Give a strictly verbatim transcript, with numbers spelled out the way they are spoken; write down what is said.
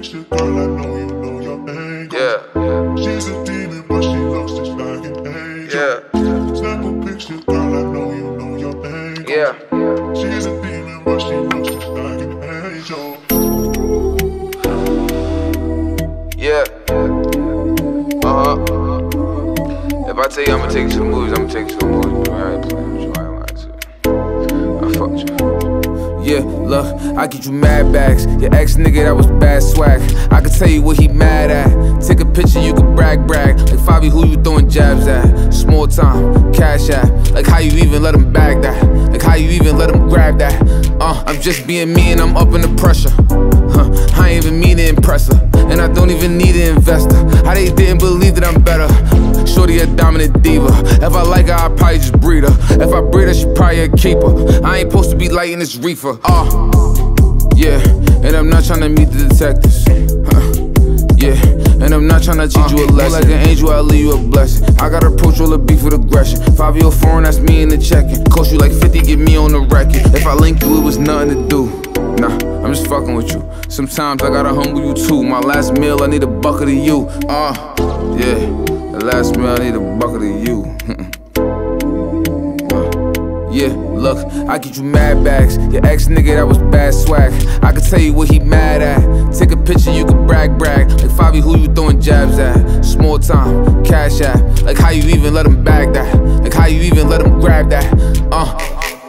picture, girl, I know you know your angle. Yeah, yeah. She's a demon, but she looks just like an angel. Yeah. Snap a picture, girl, I know you know your angle. Yeah. She's a demon, but she looks just like an angel. Yeah. Uh-huh. If I tell you I'm gonna take you to the movies, I'm gonna take you to the movies, bro. I ain't playing with you, I ain't lying to you. I fucked you. Yeah, look, I get you mad bags. Your ex nigga, that was bad swag. I can tell you what he mad at. Take a picture, you can brag, brag. Like Fabi, who you throwing jabs at? Small time, cash app. Like how you even let him bag that? Like how you even let him grab that? Uh, I'm just being me and I'm up in the pressure. Huh, I ain't even mean to impress her. And I don't even need an investor. How they didn't believe that I'm better. Shorty a dominant diva. If I like her, I'll probably just breed her. If I breed her, she probably a keeper. I ain't supposed to be lighting this reefer. Uh, yeah, and I'm not tryna meet the detectives. Huh, yeah, and I'm not tryna teach uh, you a lesson. Like an angel, I'll leave you a blessing. I gotta approach all the beef with aggression. five oh four and that's me in the check-in. Cost you like fifty, get me on the record. If I link you, it was nothing to do. Nah, I'm just fucking with you. Sometimes I gotta humble you too. My last meal, I need a bucket of you. Uh, yeah, the last meal, I need a bucket of you. Yeah, look, I get you mad bags. Your ex nigga, that was bad swag. I can tell you what he mad at. Take a picture, you can brag, brag. Like Fabi, who you throwing jabs at? Small time, cash app. Like how you even let him bag that? Like how you even let him grab that? Uh.